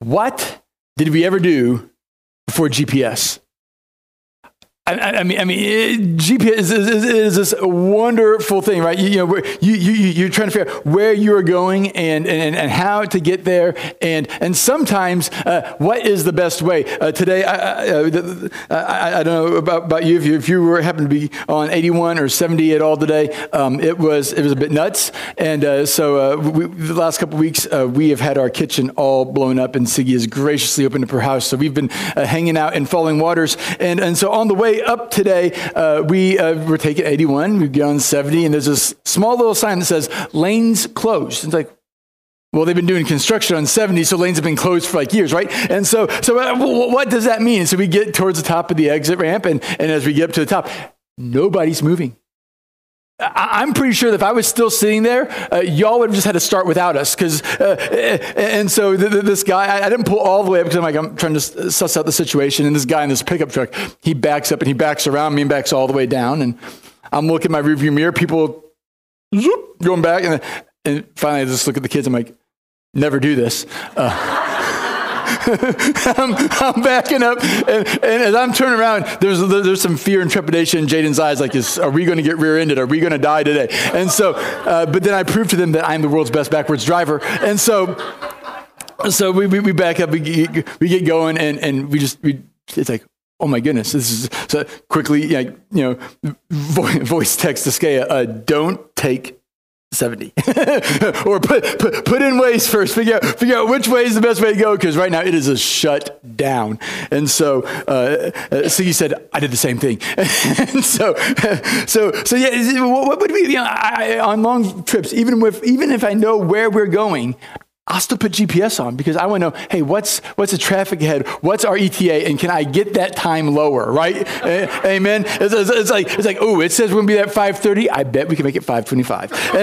what did we ever do before GPS? I mean, GPS is this wonderful thing, right? You're trying to figure out where you are going and how to get there, and sometimes what is the best way. Today, I don't know about you, if you were happened to be on 81 or 70 at all today, it was a bit nuts, and so the last couple of weeks we have had our kitchen all blown up, and Siggy has graciously opened up her house, so we've been hanging out in falling waters, and so on the way up today, we were taking 81, we've gone 70, and there's this small little sign that says, lanes closed. It's like, well, they've been doing construction on 70, so lanes have been closed for like years, right? And so what does that mean? So we get towards the top of the exit ramp, and as we get up to the top, nobody's moving. I'm pretty sure that if I was still sitting there, y'all would have just had to start without us. And so this guy, I didn't pull all the way up because I'm trying to suss out the situation. And this guy in this pickup truck, he backs up and he backs around me and backs all the way down. And I'm looking at my rearview mirror, people zoop, going back. And finally I just look at the kids. I'm like, never do this. I'm backing up, and as I'm turning around, there's some fear and trepidation in Jaden's eyes, like, are we going to get rear-ended? Are we going to die today? And so, but then I proved to them that I'm the world's best backwards driver, and so we back up, we get going, and it's like, oh my goodness, this is so quickly, voice text to Skaya, don't take 70 or put in ways first, figure out which way is the best way to go, because right now it is a shut down. And so Siggy said, I did the same thing. And so yeah, what would we, on long trips, even if I know where we're going, I'll still put GPS on, because I want to know, hey, what's the traffic ahead? What's our ETA? And can I get that time lower, right? Amen. It's like, oh, it says we're going to be there at 5:30. I bet we can make it 5:25.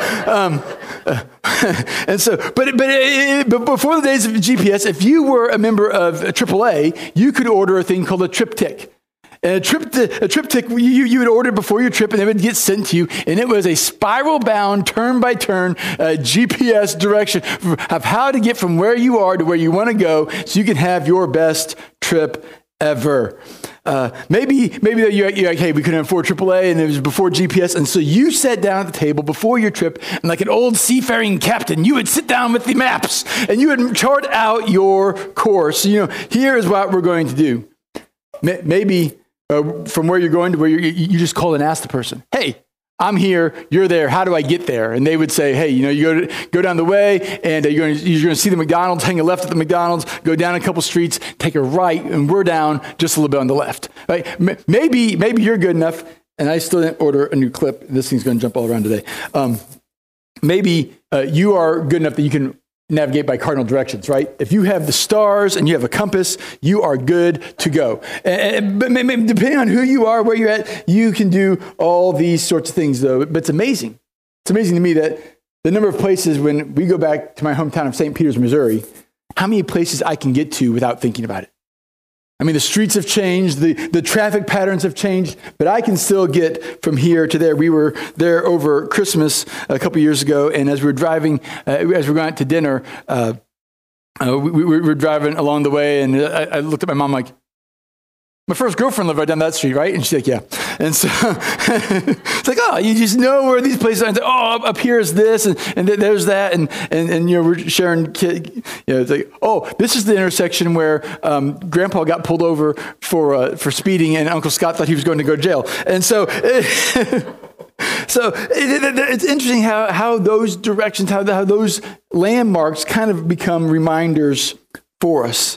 But before the days of GPS, if you were a member of AAA, you could order a thing called a TripTik. And a TripTik, you would order before your trip, and it would get sent to you, and it was a spiral-bound, turn-by-turn GPS direction of how to get from where you are to where you want to go, so you can have your best trip ever. Maybe you're like, hey, we couldn't afford AAA, and it was before GPS, and so you sat down at the table before your trip, and like an old seafaring captain, you would sit down with the maps, and you would chart out your course. Here is what we're going to do. Maybe from where you're going to where you just call and ask the person, hey, I'm here, you're there, how do I get there? And they would say, hey, you go down the way, and you're going to see the McDonald's, hang a left at the McDonald's, go down a couple streets, take a right, and we're down just a little bit on the left. Right? Maybe you're good enough, and I still didn't order a new clip. This thing's going to jump all around today. Maybe you are good enough that you can navigate by cardinal directions, right? If you have the stars and you have a compass, you are good to go. But depending on who you are, where you're at, you can do all these sorts of things, though. But it's amazing. It's amazing to me that the number of places, when we go back to my hometown of St. Peters, Missouri, how many places I can get to without thinking about it. I mean, the streets have changed, the traffic patterns have changed, but I can still get from here to there. We were there over Christmas a couple years ago, and as we were driving, as we were going out to dinner, we were driving along the way, and I looked at my mom like, my first girlfriend lived right down that street, right? And she's like, yeah. And so it's like, oh, you just know where these places are. And up here is this, and there's that. And we're sharing, it's like, oh, this is the intersection where Grandpa got pulled over for speeding, and Uncle Scott thought he was going to go to jail. And so it's interesting how those directions, how those landmarks kind of become reminders for us.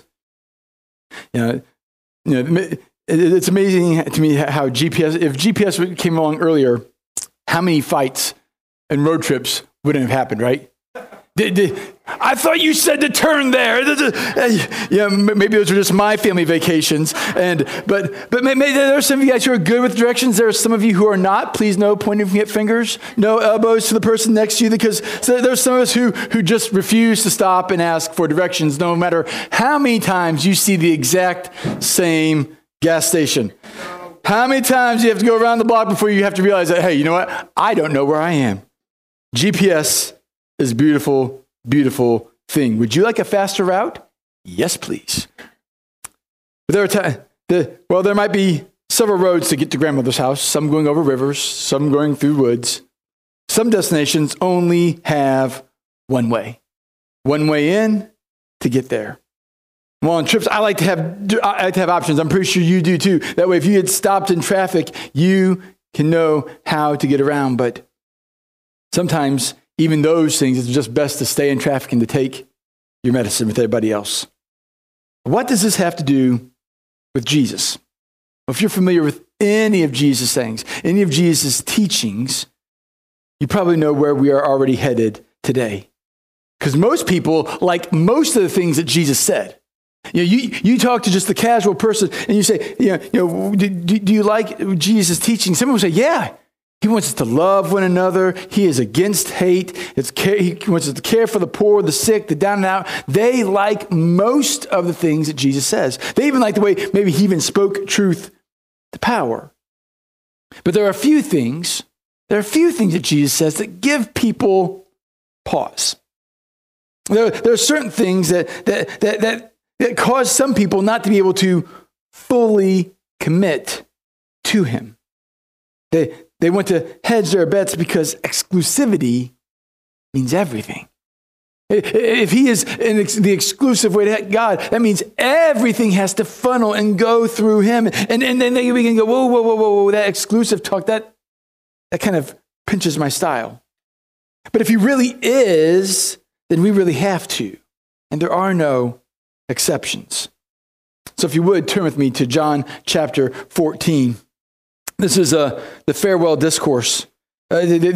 It's amazing to me how if GPS came along earlier, how many fights and road trips wouldn't have happened, right? I thought you said to turn there. Maybe those are just my family vacations. But maybe there are some of you guys who are good with directions. There are some of you who are not. Please, no pointing at fingers, no elbows to the person next to you, because there's some of us who just refuse to stop and ask for directions, no matter how many times you see the exact same gas station. How many times you have to go around the block before you have to realize that, hey, you know what? I don't know where I am. GPS is a beautiful, beautiful thing. Would you like a faster route? Yes, please. But there might be several roads to get to grandmother's house, some going over rivers, some going through woods. Some destinations only have one way in to get there. Well, on trips, I like to have options. I'm pretty sure you do too. That way, if you get stopped in traffic, you can know how to get around. But sometimes, even those things, it's just best to stay in traffic and to take your medicine with everybody else. What does this have to do with Jesus? Well, if you're familiar with any of Jesus' sayings, any of Jesus' teachings, you probably know where we are already headed today. Because most people like most of the things that Jesus said. You talk to just the casual person and you say, do you like Jesus' teaching? Someone will say, yeah. He wants us to love one another. He is against hate. He wants us to care for the poor, the sick, the down and out. They like most of the things that Jesus says. They even like the way maybe he even spoke truth to power. But there are a few things that Jesus says that give people pause. There are certain things that cause some people not to be able to fully commit to him. They want to hedge their bets because exclusivity means everything. If he is the exclusive way to God, that means everything has to funnel and go through him. And then we can go, whoa, that exclusive talk, that kind of pinches my style. But if he really is, then we really have to. And there are no exceptions. So if you would, turn with me to John chapter 14. This is the farewell discourse. They're in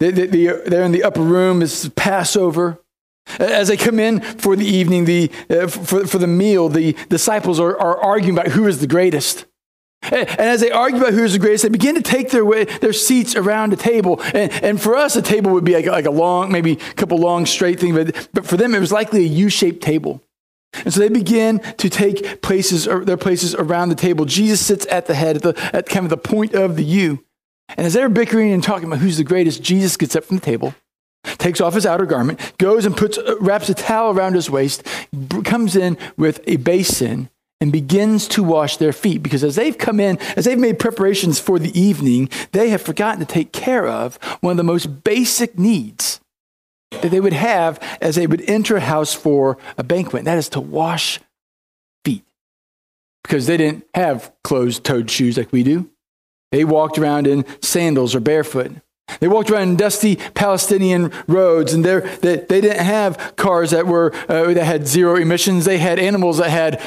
the upper room. It's Passover. As they come in for the evening, for the meal, the disciples are arguing about who is the greatest. And as they argue about who is the greatest, they begin to take their seats around a table. And for us, a table would be like a long, maybe a couple long straight things. But for them, it was likely a U-shaped table. And so they begin to take their places around the table. Jesus sits at the head, at kind of the point of the U. And as they're bickering and talking about who's the greatest, Jesus gets up from the table, takes off his outer garment, goes and wraps a towel around his waist, comes in with a basin, and begins to wash their feet. Because as they've come in, as they've made preparations for the evening, they have forgotten to take care of one of the most basic needs that they would have as they would enter a house for a banquet. And that is to wash feet. Because they didn't have closed-toed shoes like we do. They walked around in sandals or barefoot. They walked around in dusty Palestinian roads, and they didn't have cars that had zero emissions. They had animals that had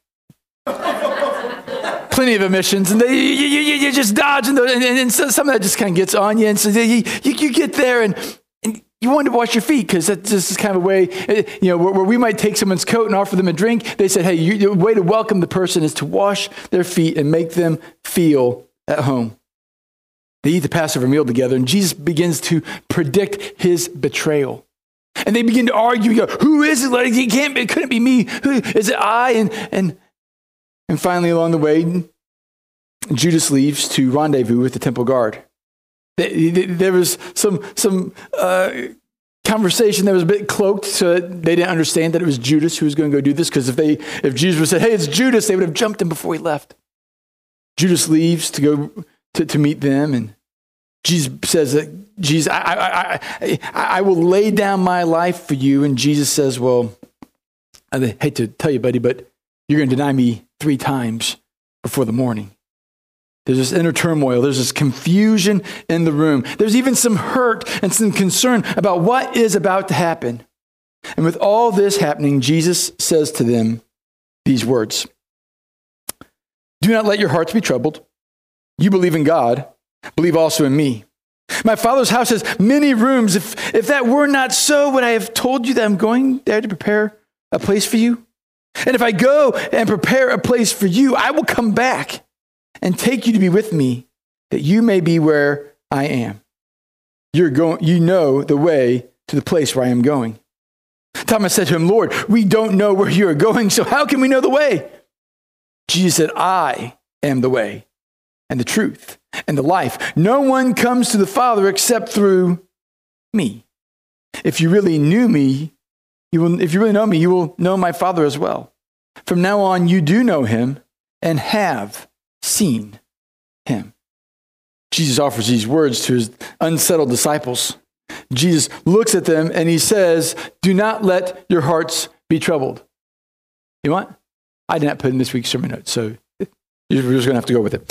plenty of emissions, and you just dodge, and some of that just kind of gets on you, and so you get there, and you wanted to wash your feet, because that's just kind of a way, where we might take someone's coat and offer them a drink. They said, hey, the way to welcome the person is to wash their feet and make them feel at home. They eat the Passover meal together, and Jesus begins to predict his betrayal. And they begin to argue, who is it? Like, it couldn't be me. Who is it? I? And finally, along the way, Judas leaves to rendezvous with the temple guard. There was some conversation that was a bit cloaked, so they didn't understand that it was Judas who was going to go do this, because if Jesus would have said, hey, it's Judas, they would have jumped him before he left. Judas leaves to go to meet them, and Jesus says that, Jesus, I will lay down my life for you. And Jesus says, well, I hate to tell you, buddy, but you're going to deny me 3 times before the morning. There's this inner turmoil. There's this confusion in the room. There's even some hurt and some concern about what is about to happen. And with all this happening, Jesus says to them these words: do not let your hearts be troubled. You believe in God, believe also in me. My Father's house has many rooms. If that were not so, would I have told you that I'm going there to prepare a place for you? And if I go and prepare a place for you, I will come back and take you to be with me, that you may be where I am. You know the way to the place where I am going. Thomas said to him, Lord, we don't know where you are going, so how can we know the way? Jesus said, I am the way and the truth and the life. No one comes to the Father except through me. If you really know me, you will know my Father as well. From now on, you do know him and have seen him. Jesus offers these words to his unsettled disciples. Jesus looks at them and he says, do not let your hearts be troubled. You know what? I did not put in this week's sermon notes, so you're just going to have to go with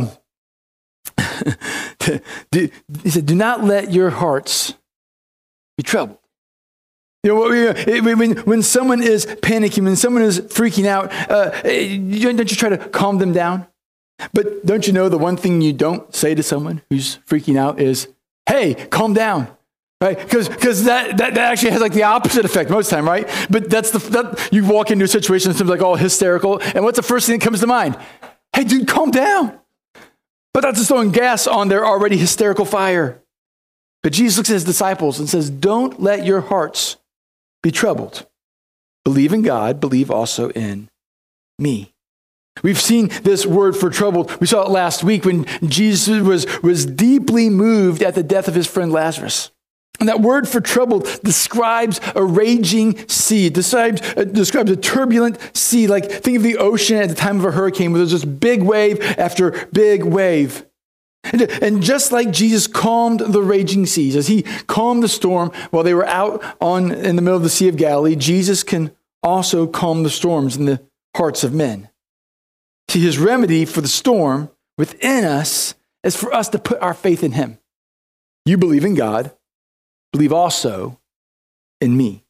it. He said, do not let your hearts be troubled. You know, when someone is panicking, when someone is freaking out, don't you try to calm them down? But don't you know the one thing you don't say to someone who's freaking out is, hey, calm down. Right? Because that actually has like the opposite effect most of the time, right? But that you walk into a situation that seems like all hysterical, and what's the first thing that comes to mind? Hey, dude, calm down. But that's just throwing gas on their already hysterical fire. But Jesus looks at his disciples and says, don't let your hearts be troubled. Believe in God, believe also in me. We've seen this word for troubled. We saw it last week when Jesus was deeply moved at the death of his friend Lazarus. And that word for troubled describes a raging sea. It describes a turbulent sea. Like, think of the ocean at the time of a hurricane where there's just big wave after big wave. And just like Jesus calmed the raging seas, as he calmed the storm while they were out in the middle of the Sea of Galilee, Jesus can also calm the storms in the hearts of men. See, his remedy for the storm within us is for us to put our faith in him. You believe in God, believe also in me.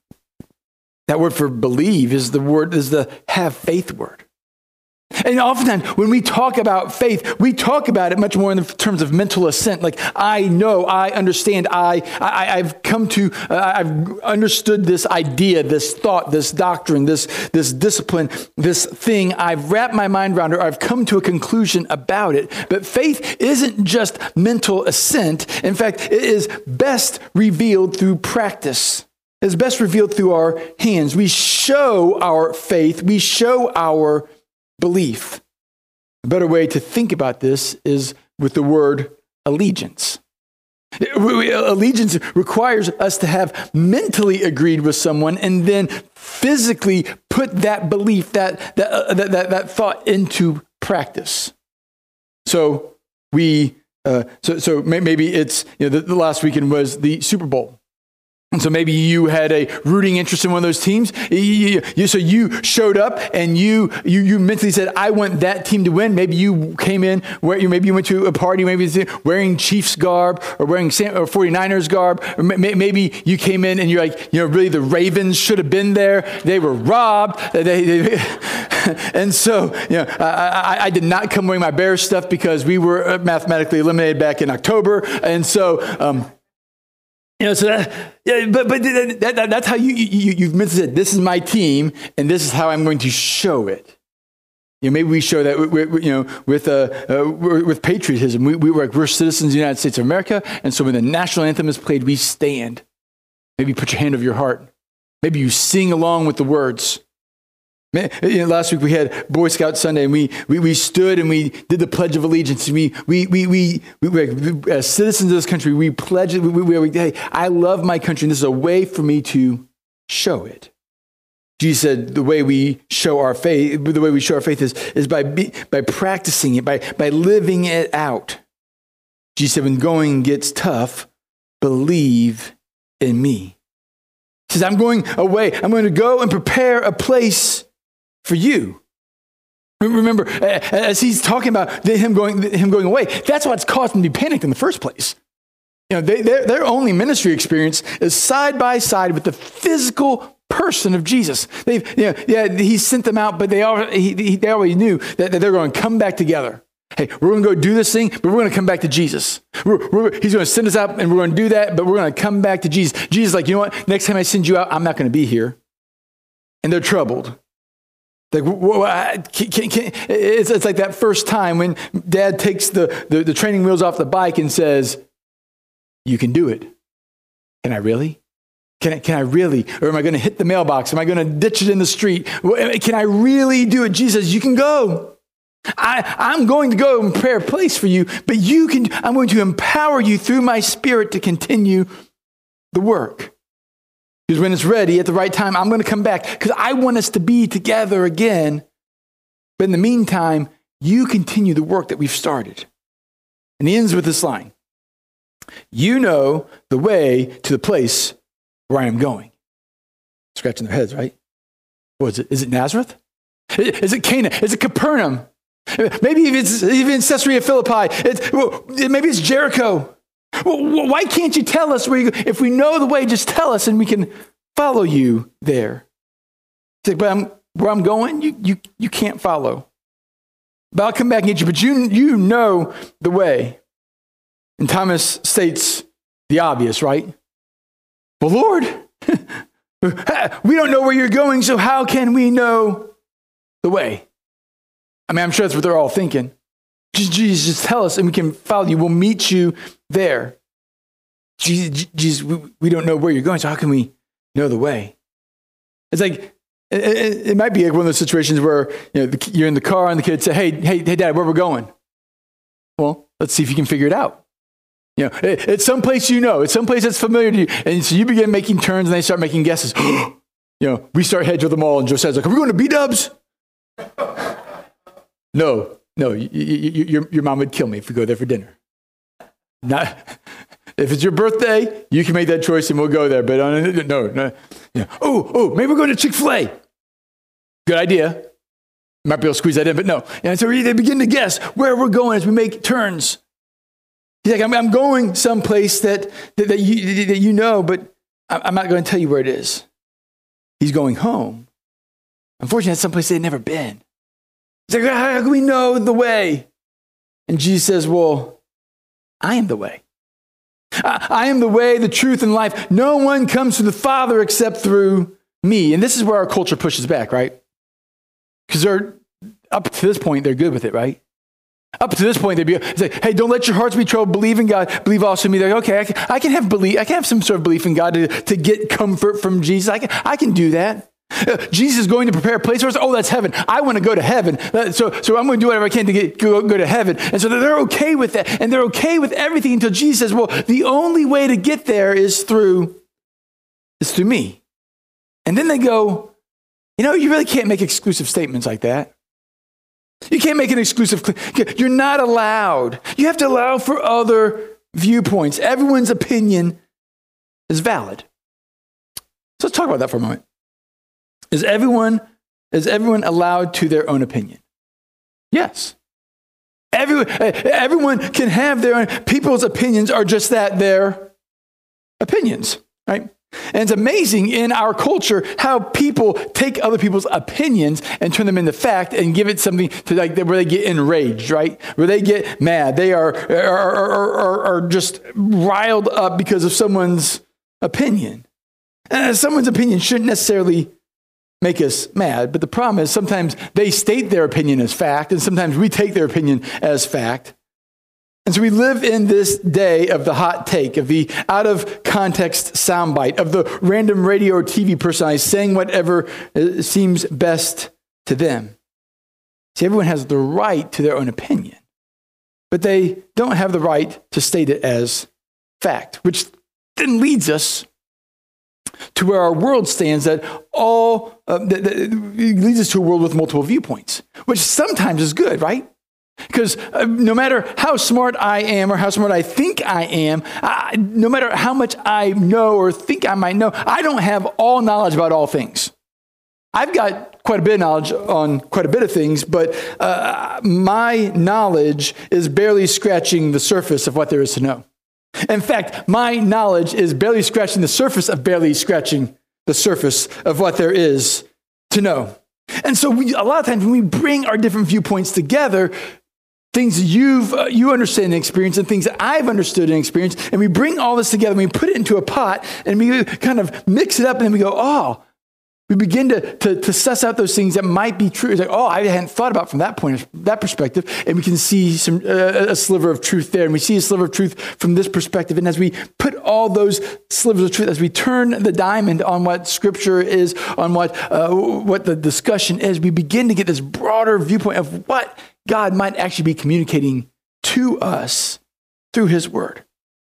That word for believe is the have faith word. And oftentimes when we talk about faith, we talk about it much more in terms of mental assent. Like, I know, I understand, I've come to, I've understood this idea, this thought, this doctrine, this discipline, this thing. I've wrapped my mind around it, or I've come to a conclusion about it. But faith isn't just mental assent. In fact, it is best revealed through practice. It's best revealed through our hands. We show our faith. We show our belief. A better way to think about this is with the word allegiance. Allegiance requires us to have mentally agreed with someone and then physically put that belief, that thought into practice. So maybe it's, the last weekend was the Super Bowl. And so maybe you had a rooting interest in one of those teams. So you showed up and you mentally said, I want that team to win. Maybe you came in, maybe you went to a party, maybe wearing Chiefs garb or wearing 49ers garb. Or maybe you came in and you're like, really the Ravens should have been there. They were robbed. And so, I did not come wearing my Bears stuff because we were mathematically eliminated back in October. And so, that's how you've mentally said, this is my team, and this is how I'm going to show it. Maybe we show that with patriotism. We're citizens of the United States of America, and so when the national anthem is played, we stand. Maybe put your hand over your heart. Maybe you sing along with the words. Last week we had Boy Scout Sunday, and we stood and we did the Pledge of Allegiance. We as citizens of this country, we pledge it. Hey, I love my country, and this is a way for me to show it. Jesus said the way we show our faith, is by practicing it, by living it out. Jesus said, when going gets tough, believe in me. He says, I'm going away. I'm going to go and prepare a place for you. Remember, as he's talking about him going away, that's what's caused them to be panicked in the first place. Their only ministry experience is side by side with the physical person of Jesus. He sent them out, but they already knew that they're going to come back together. Hey, we're going to go do this thing, but we're going to come back to Jesus. He's going to send us out, and we're going to do that, but we're going to come back to Jesus. Jesus is like, you know what? Next time I send you out, I'm not going to be here. And they're troubled. Like, it's like that first time when Dad takes the training wheels off the bike and says, you can do it. Can I really? Can I really? Or am I going to hit the mailbox? Am I going to ditch it in the street? Can I really do it? Jesus says, you can go. I'm going to go and prepare a place for you, but I'm going to empower you through my Spirit to continue the work. Because when it's ready at the right time, I'm going to come back because I want us to be together again. But in the meantime, you continue the work that we've started. And he ends with this line. You know the way to the place where I am going. Scratching their heads, right? What is it? Is it Nazareth? Is it Cana? Is it Capernaum? Maybe it's even Caesarea Philippi. Maybe it's Jericho. Why can't you tell us where you go? If we know the way, just tell us and we can follow you there. He's like, but where I'm going, you can't follow. But I'll come back and get you. But you know the way. And Thomas states the obvious, right? Well, Lord, we don't know where you're going, so how can we know the way? I mean, I'm sure that's what they're all thinking. Jesus, just tell us and we can follow you. We'll meet you there. Jesus, we don't know where you're going, so how can we know the way? It's like, it might be like one of those situations where you're in the car and the kids say, hey, Dad, where we're going? Well, let's see if you can figure it out. It's someplace it's someplace that's familiar to you. And so you begin making turns and they start making guesses. We start heading to the mall and Josiah's like, are we going to B-Dubs? No, your mom would kill me if we go there for dinner. Not if it's your birthday, you can make that choice and we'll go there. But no. Oh, maybe we're going to Chick-fil-A. Good idea. Might be able to squeeze that in, but no. And so they begin to guess where we're going as we make turns. He's like, I'm going someplace that you know, but I'm not going to tell you where it is. He's going home. Unfortunately, it's someplace they've never been. He's like, how can we know the way? And Jesus says, well, I am the way. I am the way, the truth, and life. No one comes to the Father except through me. And this is where our culture pushes back, right? Because up to this point, they're good with it, right? Up to this point, they'd be like, hey, don't let your hearts be troubled. Believe in God. Believe also in me. They're like, okay, I can have belief. I can have some sort of belief in God to get comfort from Jesus. I can do that. Jesus is going to prepare a place for us. Oh, that's heaven. I want to go to heaven. So I'm going to do whatever I can to go to heaven. And so they're okay with that. And they're okay with everything until Jesus says, well, the only way to get there is through me. And then they go, you really can't make exclusive statements like that. You can't make an exclusive. You're not allowed. You have to allow for other viewpoints. Everyone's opinion is valid. So let's talk about that for a moment. Is everyone allowed to their own opinion? Yes. Everyone can have their own. People's opinions are just that, their opinions, right? And it's amazing in our culture how people take other people's opinions and turn them into fact and give it something to where they get enraged, right? Where they get mad. They are just riled up because of someone's opinion. And someone's opinion shouldn't necessarily make us mad, but the problem is sometimes they state their opinion as fact, and sometimes we take their opinion as fact. And so we live in this day of the hot take, of the out-of-context soundbite, of the random radio or TV personality saying whatever seems best to them. See, everyone has the right to their own opinion, but they don't have the right to state it as fact, which then leads us to where our world stands, that leads us to a world with multiple viewpoints, which sometimes is good, right? Because no matter how smart I am or how smart I think I am, no matter how much I know or think I might know, I don't have all knowledge about all things. I've got quite a bit of knowledge on quite a bit of things, but my knowledge is barely scratching the surface of what there is to know. In fact, my knowledge is barely scratching the surface of barely scratching the surface of what there is to know. And so a lot of times when we bring our different viewpoints together, things you understand and experience and things that I've understood and experienced, and we bring all this together and we put it into a pot and we kind of mix it up and then we go, we begin to suss out those things that might be true. It's like, I hadn't thought about from that perspective, and we can see a sliver of truth there, and we see a sliver of truth from this perspective. And as we put all those slivers of truth, as we turn the diamond on what Scripture is, on what the discussion is, we begin to get this broader viewpoint of what God might actually be communicating to us through His Word.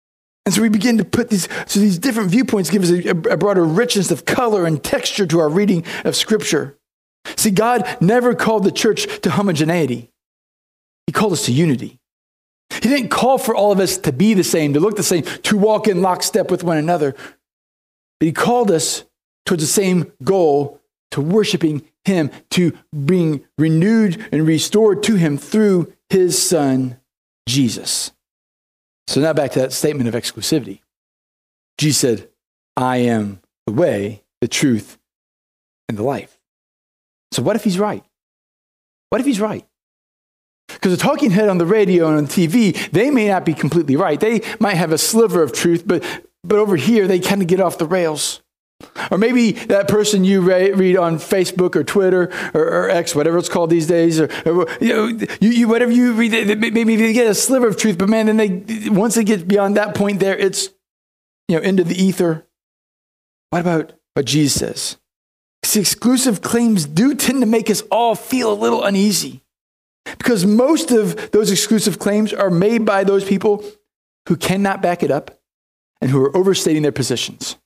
And so we begin to put these different viewpoints give us a broader richness of color and texture to our reading of Scripture. See, God never called the church to homogeneity. He called us to unity. He didn't call for all of us to be the same, to look the same, to walk in lockstep with one another. But he called us towards the same goal, to worshiping him, to being renewed and restored to him through his son, Jesus. So now back to that statement of exclusivity. Jesus said, I am the way, the truth, and the life. So what if he's right? What if he's right? Because a talking head on the radio and on TV, they may not be completely right. They might have a sliver of truth, but over here, they kind of get off the rails. Or maybe that person you read on Facebook or Twitter or X, whatever it's called these days, or whatever you read, maybe they get a sliver of truth, but man, then once they get beyond that point there, it's into the ether. What about what Jesus says? See, exclusive claims do tend to make us all feel a little uneasy, because most of those exclusive claims are made by those people who cannot back it up and who are overstating their positions.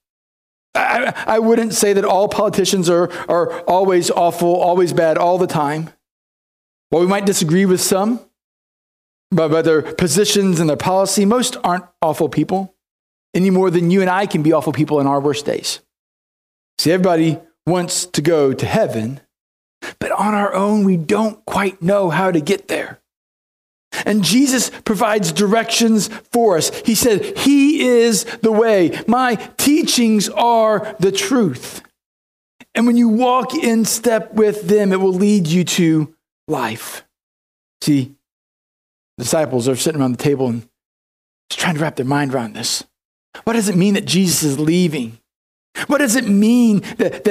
I wouldn't say that all politicians are always awful, always bad, all the time. While we might disagree with some about their positions and their policy, most aren't awful people any more than you and I can be awful people in our worst days. See, everybody wants to go to heaven, but on our own, we don't quite know how to get there. And Jesus provides directions for us. He said, he is the way. My teachings are the truth. And when you walk in step with them, it will lead you to life. See, the disciples are sitting around the table and just trying to wrap their mind around this. What does it mean that Jesus is leaving? What does it mean that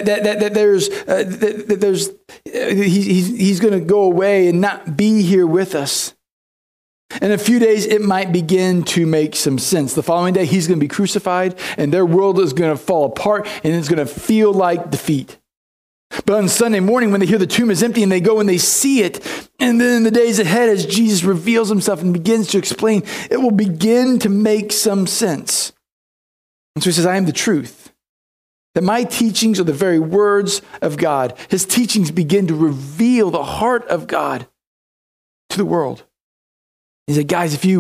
he's going to go away and not be here with us? In a few days, it might begin to make some sense. The following day, he's going to be crucified, and their world is going to fall apart, and it's going to feel like defeat. But on Sunday morning, when they hear the tomb is empty and they go and they see it, and then in the days ahead, as Jesus reveals himself and begins to explain, it will begin to make some sense. And so he says, I am the truth. That my teachings are the very words of God. His teachings begin to reveal the heart of God to the world. He said, guys, if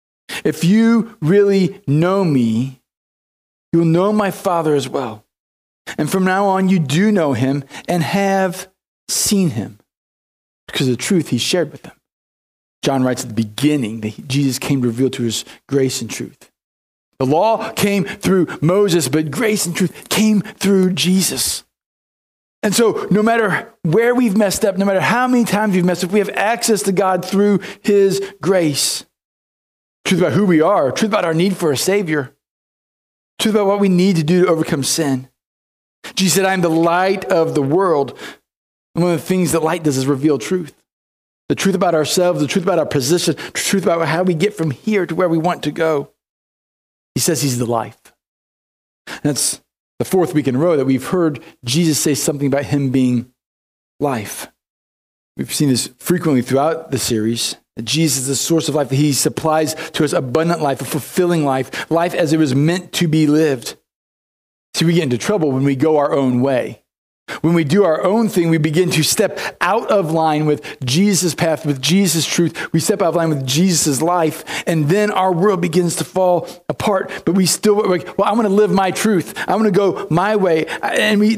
you really know me, you will know my Father as well. And from now on, you do know him and have seen him because of the truth he shared with them. John writes at the beginning that Jesus came to reveal to us grace and truth. The law came through Moses, but grace and truth came through Jesus. And so no matter where we've messed up, no matter how many times we've messed up, we have access to God through his grace. Truth about who we are, truth about our need for a Savior, truth about what we need to do to overcome sin. Jesus said, I am the light of the world. And one of the things that light does is reveal truth. The truth about ourselves, the truth about our position, the truth about how we get from here to where we want to go. He says he's the life. That's the fourth week in a row that we've heard Jesus say something about him being life. We've seen this frequently throughout the series, that Jesus is the source of life, that he supplies to us abundant life, a fulfilling life, life as it was meant to be lived. See, we get into trouble when we go our own way. When we do our own thing, we begin to step out of line with Jesus' path, with Jesus' truth. We step out of line with Jesus' life, and then our world begins to fall apart. But we still, I want to live my truth. I want to go my way. And we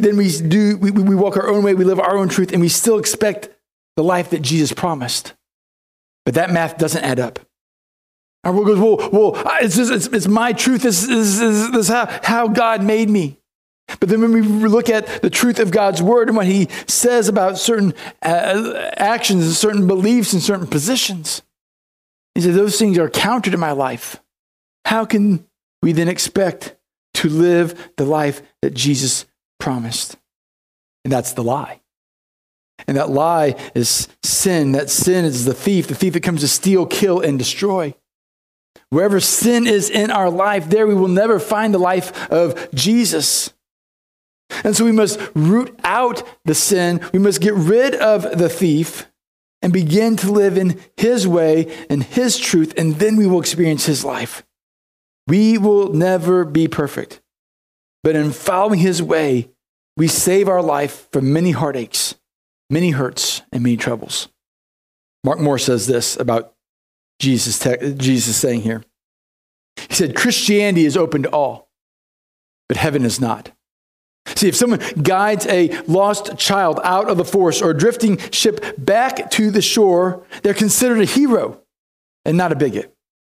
walk our own way, we live our own truth, and we still expect the life that Jesus promised. But that math doesn't add up. Our world goes, it's my truth. This is how God made me. But then when we look at the truth of God's word and what he says about certain actions and certain beliefs and certain positions, he said, those things are counter to my life. How can we then expect to live the life that Jesus promised? And that's the lie. And that lie is sin. That sin is the thief that comes to steal, kill, and destroy. Wherever sin is in our life, there we will never find the life of Jesus. And so we must root out the sin. We must get rid of the thief and begin to live in his way and his truth, and then we will experience his life. We will never be perfect, but in following his way, we save our life from many heartaches, many hurts, and many troubles. Mark Moore says this about Jesus saying here. He said, Christianity is open to all, but heaven is not. See, if someone guides a lost child out of the forest or a drifting ship back to the shore, they're considered a hero and not a bigot.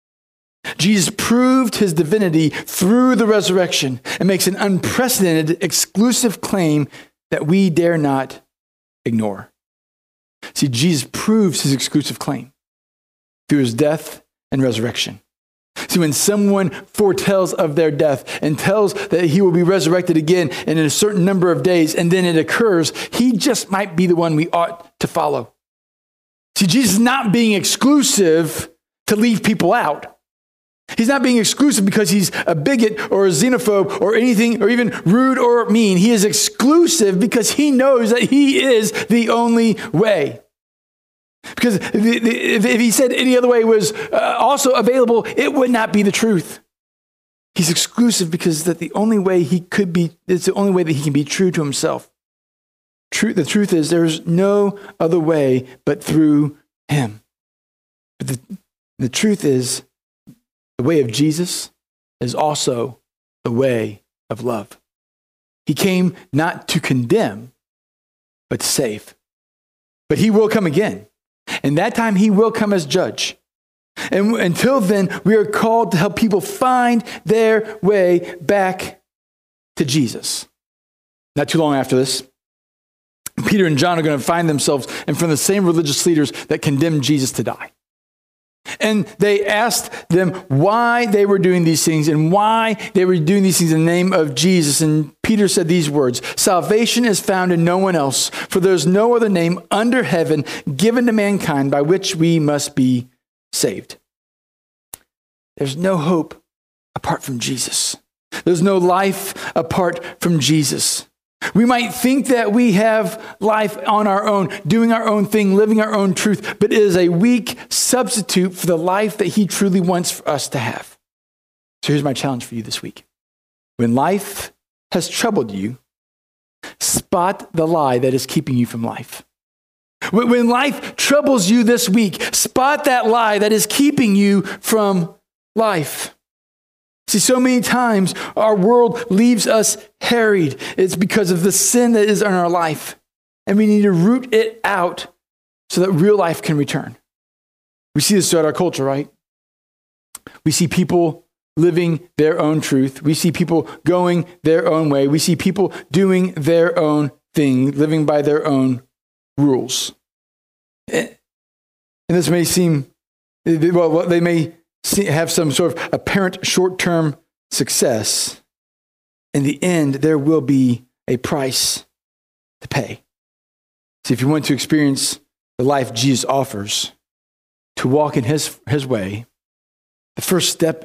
Jesus proved his divinity through the resurrection and makes an unprecedented, exclusive claim that we dare not ignore. See, Jesus proves his exclusive claim through his death and resurrection. See, when someone foretells of their death and tells that he will be resurrected again in a certain number of days, and then it occurs, he just might be the one we ought to follow. See, Jesus is not being exclusive to leave people out. He's not being exclusive because he's a bigot or a xenophobe or anything, or even rude or mean. He is exclusive because he knows that he is the only way. Because if he said any other way was also available, it would not be the truth. He's exclusive because that the only way he could be, it's the only way that he can be true to himself. The truth is there's no other way but through him. But the truth is the way of Jesus is also the way of love. He came not to condemn, but to save. But he will come again. And that time he will come as judge. And until then, we are called to help people find their way back to Jesus. Not too long after this, Peter and John are going to find themselves in front of the same religious leaders that condemned Jesus to die. And they asked them why they were doing these things and why they were doing these things in the name of Jesus. And Peter said these words, "Salvation is found in no one else, for there's no other name under heaven given to mankind by which we must be saved." There's no hope apart from Jesus. There's no life apart from Jesus. We might think that we have life on our own, doing our own thing, living our own truth, but it is a weak substitute for the life that he truly wants for us to have. So here's my challenge for you this week. When life has troubled you, spot the lie that is keeping you from life. When life troubles you this week, spot that lie that is keeping you from life. See, so many times our world leaves us harried. It's because of the sin that is in our life. And we need to root it out so that real life can return. We see this throughout our culture, right? We see people living their own truth. We see people going their own way. We see people doing their own thing, living by their own rules. And this may seem, well, they may have some sort of apparent short-term success. In the end, there will be a price to pay. See, if you want to experience the life Jesus offers, to walk in his way, the first step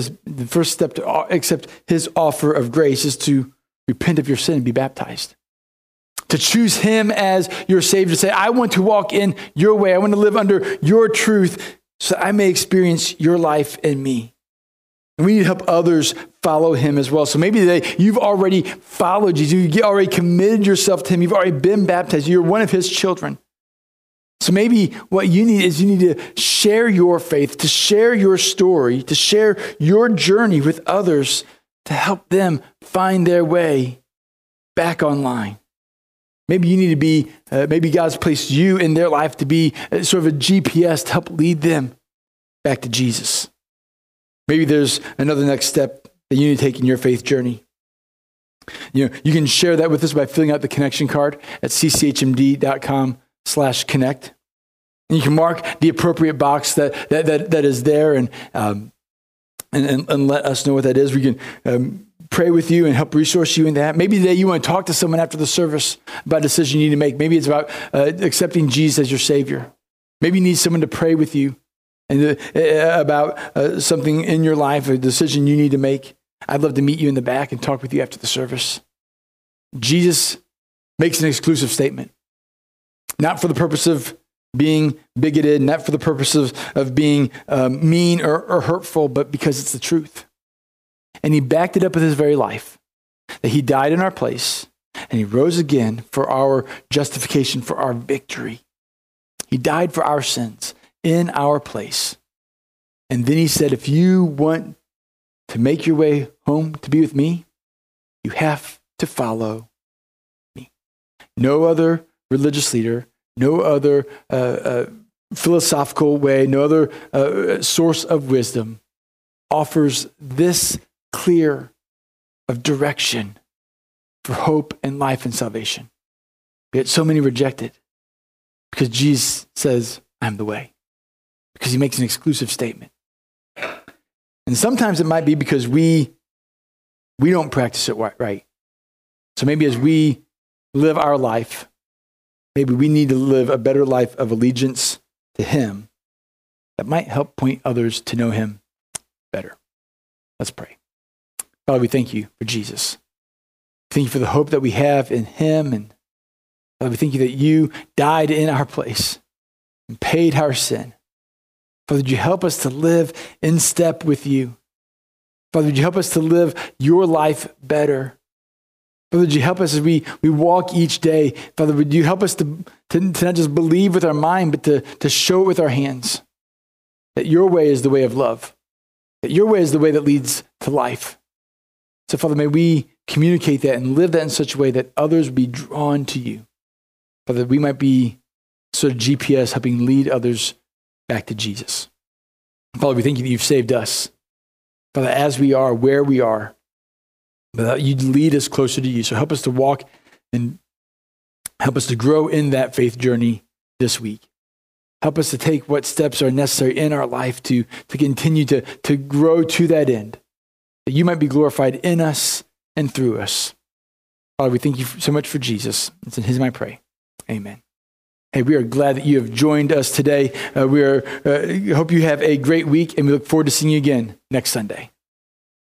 to accept his offer of grace is to repent of your sin and be baptized. To choose him as your Savior, to say, I want to walk in your way. I want to live under your truth, so I may experience your life in me. And we need to help others follow him as well. So maybe today you've already followed Jesus. You've already committed yourself to him. You've already been baptized. You're one of his children. So maybe what you need is you need to share your faith, to share your story, to share your journey with others to help them find their way back online. Maybe you need to be, maybe God's placed you in their life to be sort of a GPS to help lead them back to Jesus. Maybe there's another next step that you need to take in your faith journey. You know, you can share that with us by filling out the connection card at cchmd.com/connect. And you can mark the appropriate box that is there and let us know what that is. We can pray with you and help resource you in that. Maybe today you want to talk to someone after the service about a decision you need to make. Maybe it's about accepting Jesus as your Savior. Maybe you need someone to pray with you and about something in your life, a decision you need to make. I'd love to meet you in the back and talk with you after the service. Jesus makes an exclusive statement, not for the purpose of being bigoted, not for the purpose of being mean or hurtful, but because it's the truth. and he backed it up with his very life, that he died in our place, and he rose again for our justification, for our victory. He died for our sins in our place. And then he said, if you want to make your way home to be with me, you have to follow me. No other religious leader, no other philosophical way, no other source of wisdom offers this clear of direction for hope and life and salvation. Yet so many reject it because Jesus says, I'm the way. Because he makes an exclusive statement. And sometimes it might be because we don't practice it right. So maybe as we live our life, maybe we need to live a better life of allegiance to him that might help point others to know him better. Let's pray. Father, we thank you for Jesus. Thank you for the hope that we have in him. And Father, we thank you that you died in our place and paid our sin. Father, would you help us to live in step with you? Father, would you help us to live your life better? Father, would you help us as we walk each day? Father, would you help us to not just believe with our mind, but to show it with our hands? That your way is the way of love. That your way is the way that leads to life. So, Father, may we communicate that and live that in such a way that others be drawn to you. Father, that we might be sort of GPS helping lead others back to Jesus. Father, we thank you that you've saved us. Father, as we are, where we are, but you lead us closer to you. So help us to walk and help us to grow in that faith journey this week. Help us to take what steps are necessary in our life to continue to grow to that end, that you might be glorified in us and through us. Father, we thank you so much for Jesus. It's in his name I pray. Amen. Hey, we are glad that you have joined us today. We hope you have a great week, and we look forward to seeing you again next Sunday.